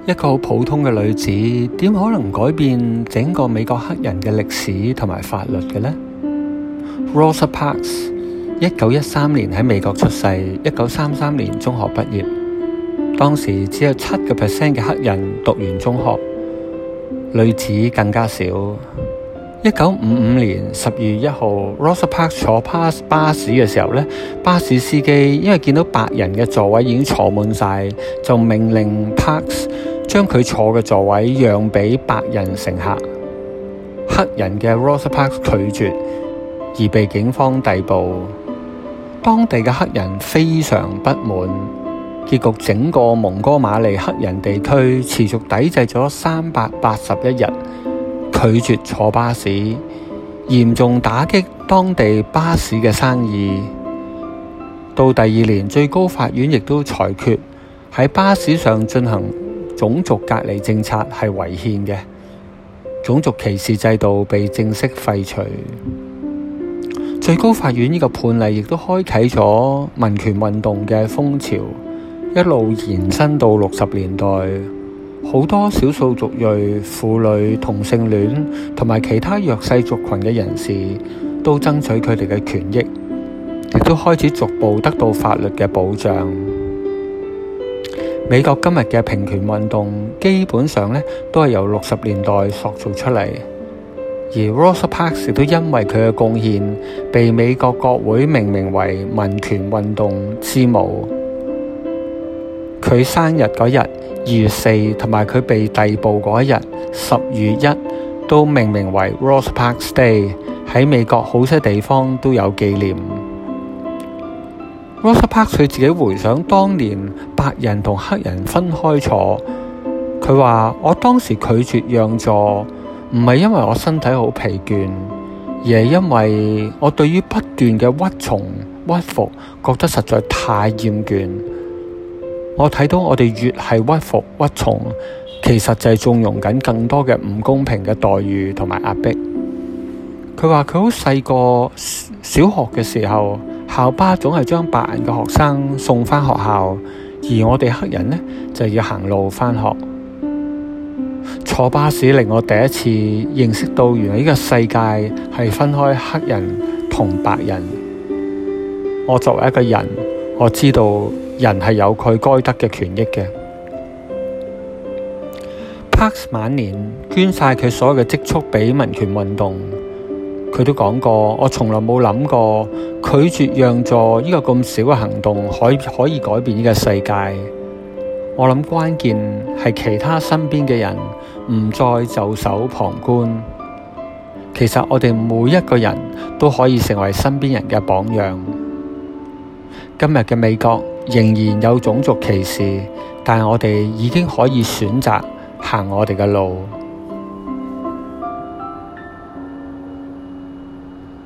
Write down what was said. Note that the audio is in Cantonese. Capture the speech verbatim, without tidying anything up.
一個好普通嘅女子，點可能改變整個美國黑人嘅歷史同埋法律嘅呢？ Rosa Parks 一九一三年喺美國出世，一九三三年中學畢業。當時只有七個 percent 嘅黑人讀完中學，女子更加少。一九五五年十二月一號 Rosa Parks 坐巴巴士嘅時候咧，巴士司機因為見到白人嘅座位已經坐滿晒，就命令 Parks 將佢坐嘅座位讓俾白人乘客。黑人嘅 Rosa Parks 拒絕，而被警方逮捕。當地嘅黑人非常不滿，結局整個蒙哥馬利黑人地區持續抵制咗三百八十一日，拒絕坐巴士，嚴重打擊當地巴士嘅生意。到第二年，最高法院亦都裁決喺巴士上進行種族隔離政策係違憲嘅，種族歧視制度被正式廢除。最高法院呢個判例亦都開啟咗民權運動嘅風潮，一路延伸到六十年代。好多少數族裔、婦女、同性戀同埋其他弱勢族群嘅人士都爭取佢哋嘅權益，亦都開始逐步得到法律嘅保障。美國今日嘅平權運動基本上咧都係由六十年代塑造出嚟，而 Rosa Parks 亦都因為佢嘅貢獻，被美國國會命名為民權運動之母。佢生日嗰日二月四，同埋佢被逮捕嗰一日十月一，都命名為 Rosa Parks Day， 喺美國好些地方都有紀念。Rosa Parks 佢自己回想當年白人同黑人分開坐，佢話：我當時拒絕讓座，唔係因為我身體好疲倦，而係因為我對於不斷嘅屈從屈服覺得實在太厭倦。我睇到我哋越係屈服屈從，其實就係縱容緊更多嘅唔公平嘅待遇同埋壓迫。佢話佢好細個，小學嘅時候，校巴總係將白人嘅學生送返學校，而我哋黑人呢，就要行路返學。坐巴士令我第一次認識到，原來呢個世界係分開黑人同白人。我作為一個人，我知道人係有佢該得嘅權益嘅。Parks 晚年捐晒佢所有嘅積蓄俾民權運動。佢都講過，我從來冇諗過拒絕讓座呢個咁小嘅行動可以可以改變呢個世界。我諗關鍵係其他身邊嘅人唔再袖手旁觀。其實我哋每一個人都可以成為身邊人嘅榜樣。今日嘅美國仍然有種族歧視，但係我哋已經可以選擇行我哋嘅路。